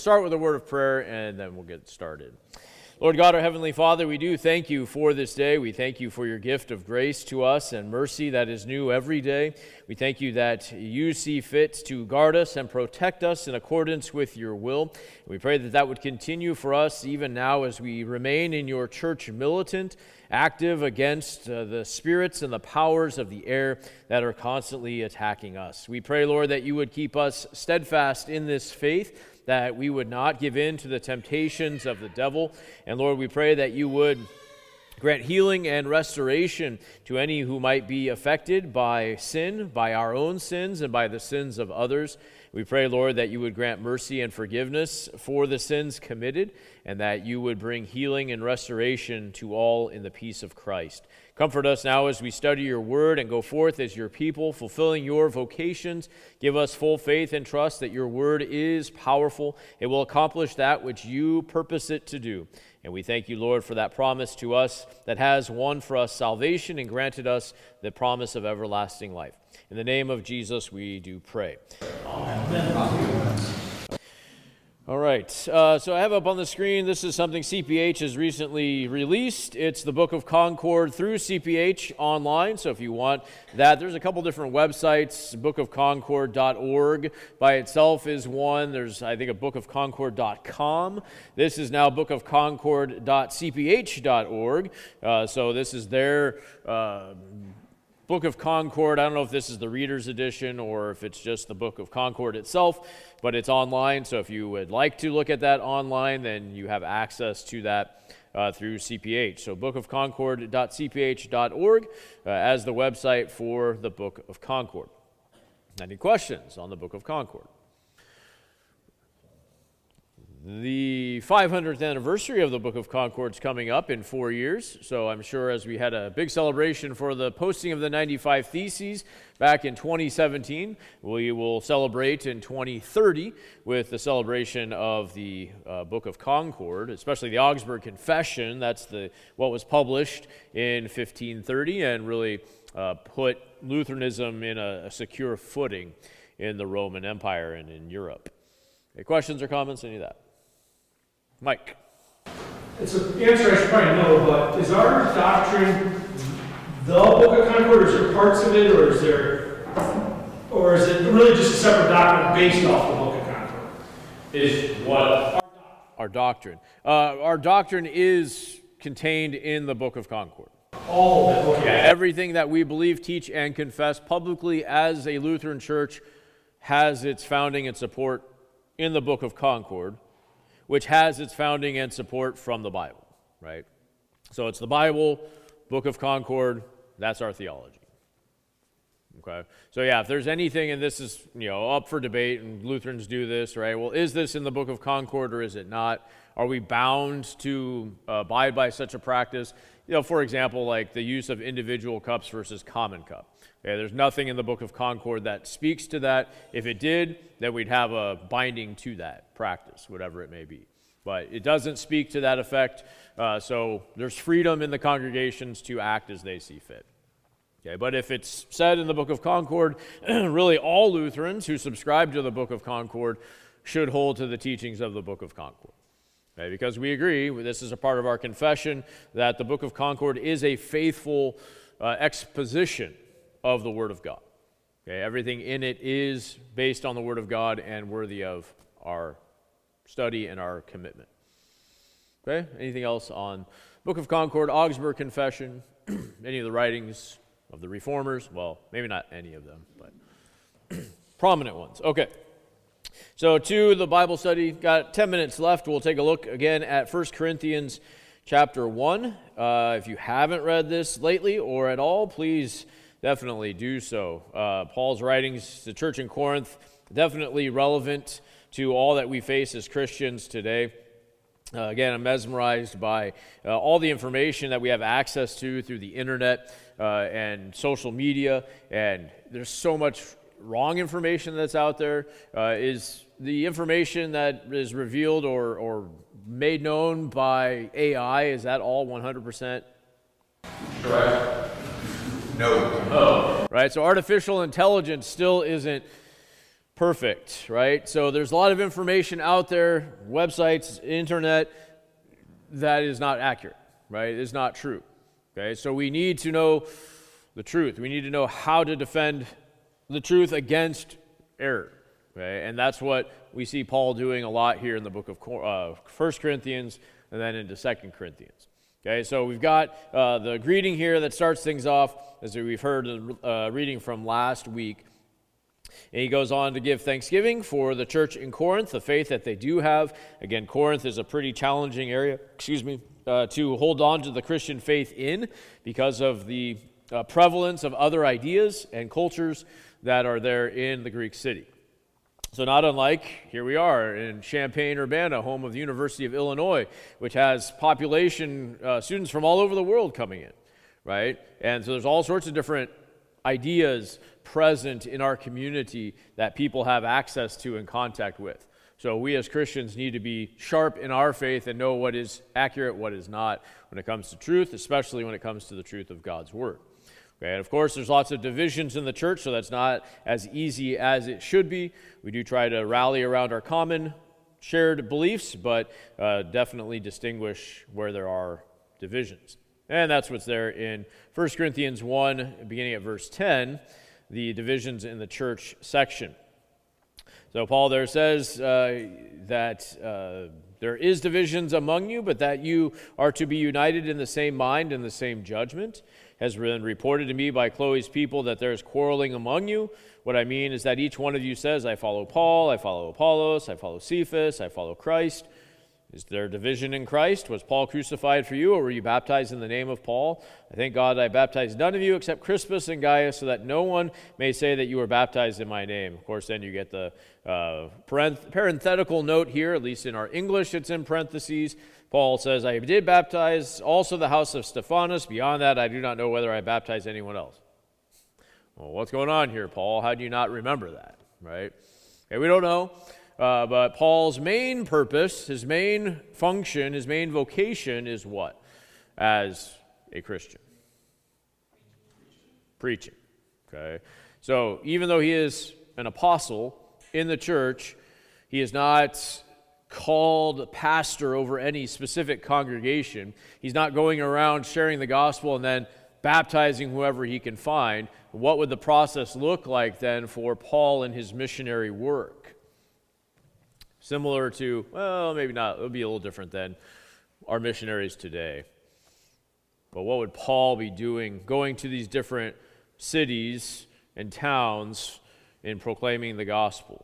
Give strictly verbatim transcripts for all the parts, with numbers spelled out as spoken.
Start with a word of prayer, and then we'll get started. Lord God, our Heavenly Father, we do thank you for this day. We thank you for your gift of grace to us and mercy that is new every day. We thank you that you see fit to guard us and protect us in accordance with your will. We pray that that would continue for us even now as we remain in your church militant, active against uh, the spirits and the powers of the air that are constantly attacking us. We pray, Lord, that you would keep us steadfast in this faith, that we would not give in to the temptations of the devil. And Lord, we pray that you would grant healing and restoration to any who might be affected by sin, by our own sins, and by the sins of others. We pray, Lord, that you would grant mercy and forgiveness for the sins committed, and that you would bring healing and restoration to all in the peace of Christ. Comfort us now as we study your word and go forth as your people, fulfilling your vocations. Give us full faith and trust that your word is powerful. It will accomplish that which you purpose it to do. And we thank you, Lord, for that promise to us that has won for us salvation and granted us the promise of everlasting life. In the name of Jesus, we do pray. Amen. All right, uh, so I have up on the screen, this is something C P H has recently released. It's the Book of Concord through C P H online, so if you want that, there's a couple different websites. book of concord dot org by itself is one. There's, I think, a book of concord dot com. This is now book of concord dot c p h dot org, uh, so this is their Uh, Book of Concord. I don't know if this is the Reader's Edition or if it's just the Book of Concord itself, but it's online, so if you would like to look at that online, then you have access to that uh, through C P H. So book of concord dot c p h dot org uh, as the website for the Book of Concord. Any questions on the Book of Concord? The five hundredth anniversary of the Book of Concord is coming up in four years, so I'm sure as we had a big celebration for the posting of the ninety-five Theses back in twenty seventeen, we will celebrate in twenty thirty with the celebration of the uh, Book of Concord, especially the Augsburg Confession. That's the what was published in fifteen thirty and really uh, put Lutheranism in a, a secure footing in the Roman Empire and in Europe. Any questions or comments, any of that? Mike. It's an answer I should probably know, but is our doctrine the Book of Concord, or is there parts of it, or is there, or is it really just a separate doctrine based off the Book of Concord? Is what? Our doctrine. Uh, our doctrine is contained in the Book of Concord. All of it, okay. Yeah, everything that we believe, teach, and confess publicly as a Lutheran church has its founding and support in the Book of Concord, which has its founding and support from the Bible, right? So it's the Bible, Book of Concord, that's our theology. Okay? So yeah, if there's anything, and this is, you know, up for debate, and Lutherans do this, right? Well, is this in the Book of Concord or is it not? Are we bound to uh, abide by such a practice? You know, for example, like the use of individual cups versus common cup. Okay, there's nothing in the Book of Concord that speaks to that. If it did, then we'd have a binding to that practice, whatever it may be. But it doesn't speak to that effect, uh, so there's freedom in the congregations to act as they see fit. Okay, but if it's said in the Book of Concord, really all Lutherans who subscribe to the Book of Concord should hold to the teachings of the Book of Concord. Okay, because we agree, this is a part of our confession, that the Book of Concord is a faithful uh, exposition of the Word of God. Okay, everything in it is based on the Word of God and worthy of our study and our commitment. Okay, anything else on Book of Concord, Augsburg Confession, any of the writings of the Reformers? Well, maybe not any of them, but prominent ones. Okay, so to the Bible study, got ten minutes left. We'll take a look again at First Corinthians chapter one. Uh, if you haven't read this lately or at all, please definitely do so. Uh, Paul's writings to the church in Corinth, definitely relevant to all that we face as Christians today. Uh, again, I'm mesmerized by uh, all the information that we have access to through the internet uh, and social media, and there's so much wrong information that's out there. Uh, is the information that is revealed or, or made known by A I, is that all one hundred percent correct? No. Oh, right, so artificial intelligence still isn't perfect, right? So there's a lot of information out there, websites, internet, that is not accurate, right? It is not true, okay? So we need to know the truth. We need to know how to defend the truth against error, okay? And that's what we see Paul doing a lot here in the book of uh, First Corinthians and then into Second Corinthians. Okay, so we've got uh, the greeting here that starts things off, as we've heard uh, reading from last week. And he goes on to give thanksgiving for the church in Corinth, the faith that they do have. Again, Corinth is a pretty challenging area, excuse me, uh, to hold on to the Christian faith in because of the uh, prevalence of other ideas and cultures that are there in the Greek city. So not unlike, here we are in Champaign-Urbana, home of the University of Illinois, which has population, uh, students from all over the world coming in, right? And so there's all sorts of different ideas present in our community that people have access to and contact with. So we as Christians need to be sharp in our faith and know what is accurate, what is not, when it comes to truth, especially when it comes to the truth of God's Word. Okay, and of course, there's lots of divisions in the church, so that's not as easy as it should be. We do try to rally around our common shared beliefs, but uh, definitely distinguish where there are divisions. And that's what's there in First Corinthians one, beginning at verse ten, the divisions in the church section. So Paul there says uh, that uh, there is divisions among you, but that you are to be united in the same mind and the same judgment. Has been reported to me by Chloe's people that there is quarreling among you. What I mean is that each one of you says, I follow Paul, I follow Apollos, I follow Cephas, I follow Christ. Is there division in Christ? Was Paul crucified for you, or were you baptized in the name of Paul? I thank God I baptized none of you except Crispus and Gaius, so that no one may say that you were baptized in my name. Of course, then you get the uh, parenth- parenthetical note here, at least in our English it's in parentheses. Paul says, I did baptize also the house of Stephanas. Beyond that, I do not know whether I baptized anyone else. Well, what's going on here, Paul? How do you not remember that, right? Okay, we don't know. Uh, but Paul's main purpose, his main function, his main vocation is what? As a Christian. Preaching. Okay. So even though he is an apostle in the church, he is not called pastor over any specific congregation. He's not going around sharing the gospel and then baptizing whoever he can find. What would the process look like then for Paul and his missionary work? Similar to, well, maybe not, it would be a little different than our missionaries today. But what would Paul be doing, going to these different cities and towns in proclaiming the gospel?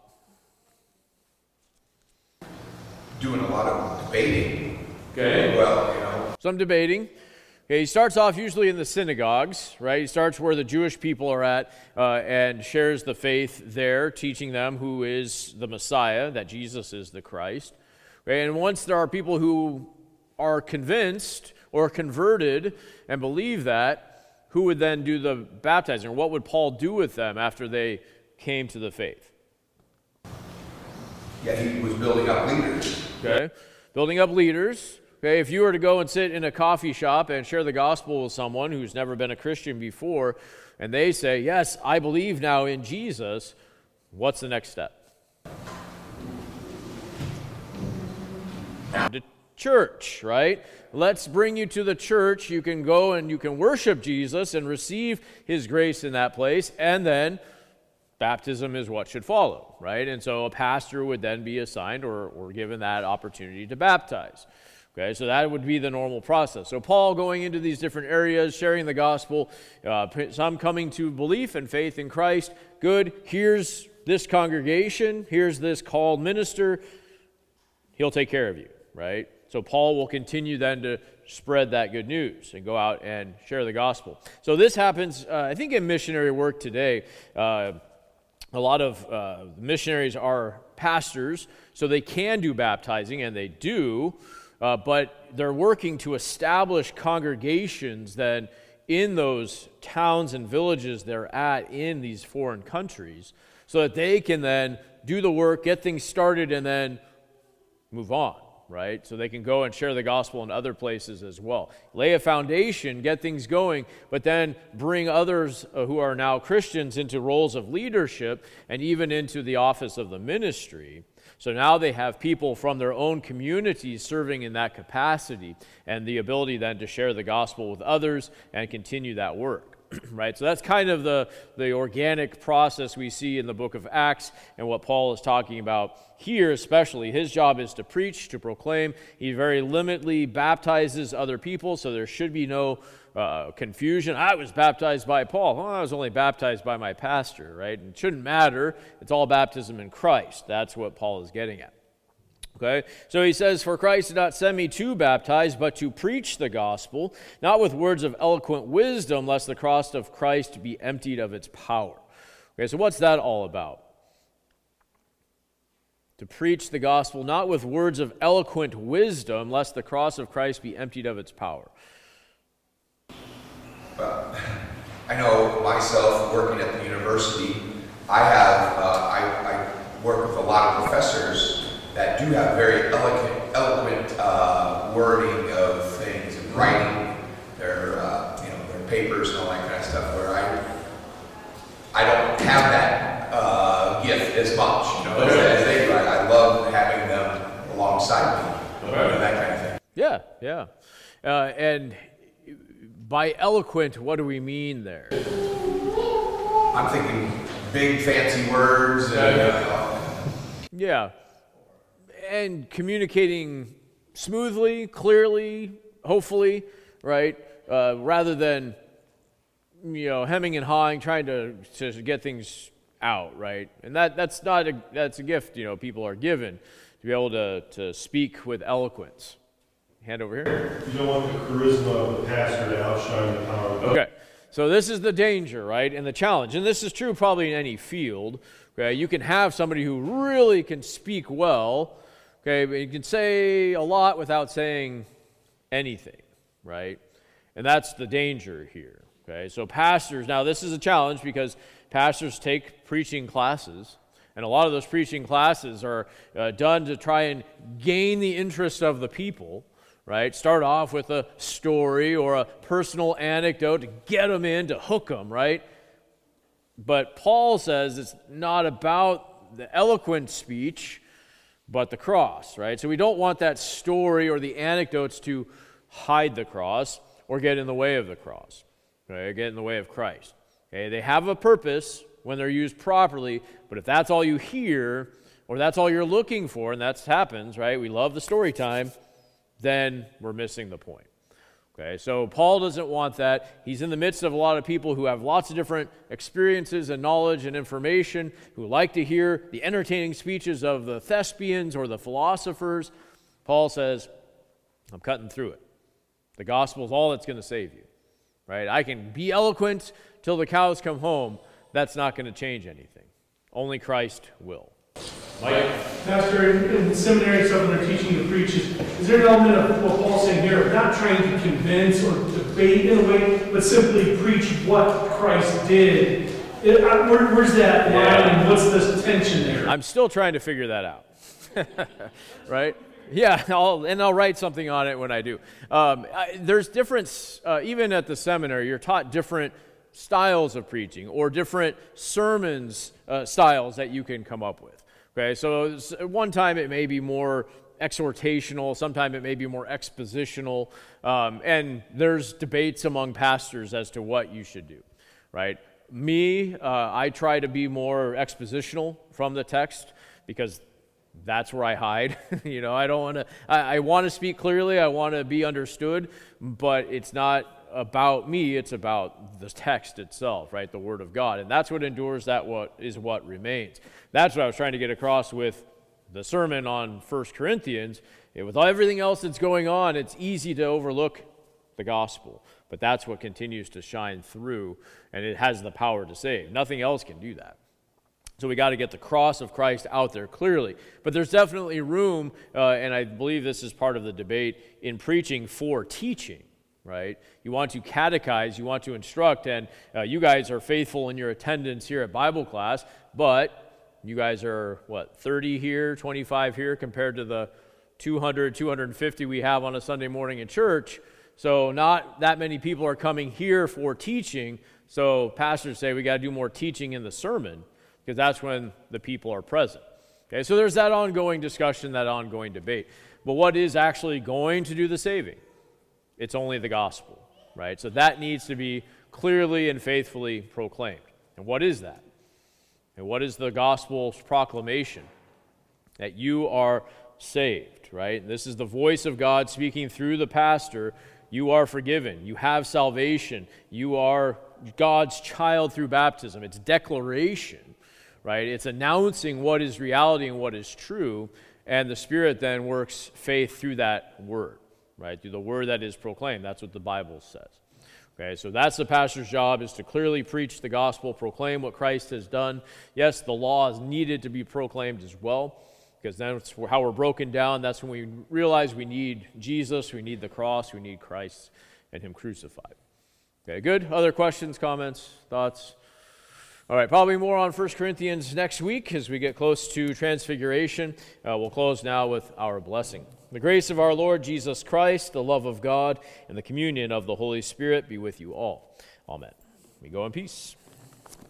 Doing a lot of debating. Okay. Well, you know. Some debating. Okay, he starts off usually in the synagogues, right? He starts where the Jewish people are at uh, and shares the faith there, teaching them who is the Messiah, that Jesus is the Christ. Okay, and once there are people who are convinced or converted and believe that, who would then do the baptizing? Or what would Paul do with them after they came to the faith? Yeah, he was building up leaders. Okay, building up leaders. Okay, if you were to go and sit in a coffee shop and share the gospel with someone who's never been a Christian before, and they say, yes, I believe now in Jesus, what's the next step? To church, right? Let's bring you to the church. You can go and you can worship Jesus and receive his grace in that place, and then baptism is what should follow, right? And so a pastor would then be assigned or, or given that opportunity to baptize. Okay, so that would be the normal process. So Paul going into these different areas, sharing the gospel, uh, some coming to belief and faith in Christ. Good, here's this congregation, here's this called minister. He'll take care of you, right? So Paul will continue then to spread that good news and go out and share the gospel. So this happens, uh, I think, in missionary work today. Uh, a lot of uh, missionaries are pastors, so they can do baptizing, and they do. Uh, but they're working to establish congregations then in those towns and villages they're at in these foreign countries so that they can then do the work, get things started, and then move on, right? So they can go and share the gospel in other places as well. Lay a foundation, get things going, but then bring others uh, who are now Christians into roles of leadership and even into the office of the ministry. So now they have people from their own communities serving in that capacity and the ability then to share the gospel with others and continue that work. Right? So that's kind of the, the organic process we see in the book of Acts and what Paul is talking about here especially. His job is to preach, to proclaim. He very limitedly baptizes other people, so there should be no uh, confusion. I was baptized by Paul. Well, I was only baptized by my pastor, right? And it shouldn't matter. It's all baptism in Christ. That's what Paul is getting at. Okay, so he says, "For Christ did not send me to baptize, but to preach the gospel, not with words of eloquent wisdom, lest the cross of Christ be emptied of its power." Okay, so what's that all about? To preach the gospel, not with words of eloquent wisdom, lest the cross of Christ be emptied of its power. Well, I know myself working at the university, I have, uh, I, I work with a lot of professors that do have very eloquent, eloquent uh, wording of things and writing their, uh, you know, their papers and all that kind of stuff. Where I, I don't have that uh, gift as much, you know, as, as they write. I love having them alongside me, okay. And that kind of thing. Yeah, yeah, uh, and by eloquent, what do we mean there? I'm thinking big fancy words. And, uh, yeah. And communicating smoothly, clearly, hopefully, right? Uh, rather than, you know, hemming and hawing, trying to, to get things out, right? And that that's not a that's a gift, you know, people are given to be able to to speak with eloquence. Hand over here. You don't want the charisma of the pastor to outshine the power of God. Okay, so this is the danger, right, and the challenge, and this is true probably in any field. Okay, you can have somebody who really can speak well. Okay, but you can say a lot without saying anything, right? And that's the danger here, okay? So pastors, now this is a challenge because pastors take preaching classes, and a lot of those preaching classes are uh, done to try and gain the interest of the people, right? Start off with a story or a personal anecdote to get them in, to hook them, right? But Paul says it's not about the eloquent speech, but the cross, right? So we don't want that story or the anecdotes to hide the cross or get in the way of the cross, okay? Get in the way of Christ. Okay, they have a purpose when they're used properly, but if that's all you hear or that's all you're looking for, and that happens, right? We love the story time, then we're missing the point. Okay, so Paul doesn't want that. He's in the midst of a lot of people who have lots of different experiences and knowledge and information, who like to hear the entertaining speeches of the thespians or the philosophers. Paul says, I'm cutting through it. The gospel is all that's going to save you. Right? I can be eloquent till the cows come home. That's not going to change anything. Only Christ will. Mike? Pastor, in, in seminary and stuff when they're teaching you to preach, is, is there an element of what Paul's saying here, of not trying to convince or debate in a way, but simply preach what Christ did? It, uh, where, where's that line yeah. and what's the tension there? I'm still trying to figure that out. Right? Yeah, I'll, and I'll write something on it when I do. Um, I, there's different, uh, even at the seminary, you're taught different styles of preaching or different sermons uh, styles that you can come up with. Okay, so one time it may be more exhortational, sometime it may be more expositional, um, and there's debates among pastors as to what you should do, right? Me, uh, I try to be more expositional from the text because that's where I hide. You know, I don't want to, I, I want to speak clearly, I want to be understood, but it's not about me, it's about the text itself, right? The Word of God. And that's what endures, that what is what remains. That's what I was trying to get across with the sermon on First Corinthians. It, with everything else that's going on, it's easy to overlook the gospel. But that's what continues to shine through, and it has the power to save. Nothing else can do that. So we got to get the cross of Christ out there clearly. But there's definitely room, uh, and I believe this is part of the debate, in preaching for teaching. Right? You want to catechize, you want to instruct, and uh, you guys are faithful in your attendance here at Bible class, but you guys are, what, thirty here, twenty-five here, compared to the two hundred, two hundred fifty we have on a Sunday morning in church. So not that many people are coming here for teaching. So pastors say we got to do more teaching in the sermon because that's when the people are present. Okay, so there's that ongoing discussion, that ongoing debate. But what is actually going to do the saving? It's only the gospel, right? So that needs to be clearly and faithfully proclaimed. And what is that? And what is the gospel's proclamation? That you are saved, right? This is the voice of God speaking through the pastor. You are forgiven. You have salvation. You are God's child through baptism. It's declaration, right? It's announcing what is reality and what is true, and the Spirit then works faith through that word, right? Through the word that is proclaimed. That's what the Bible says. Okay, so that's the pastor's job, is to clearly preach the gospel, proclaim what Christ has done. Yes, the law is needed to be proclaimed as well, because that's how we're broken down. That's when we realize we need Jesus, we need the cross, we need Christ and Him crucified. Okay, good? Other questions, comments, thoughts? All right, probably more on First Corinthians next week as we get close to Transfiguration. Uh, we'll close now with our blessing. The grace of our Lord Jesus Christ, the love of God, and the communion of the Holy Spirit be with you all. Amen. We go in peace.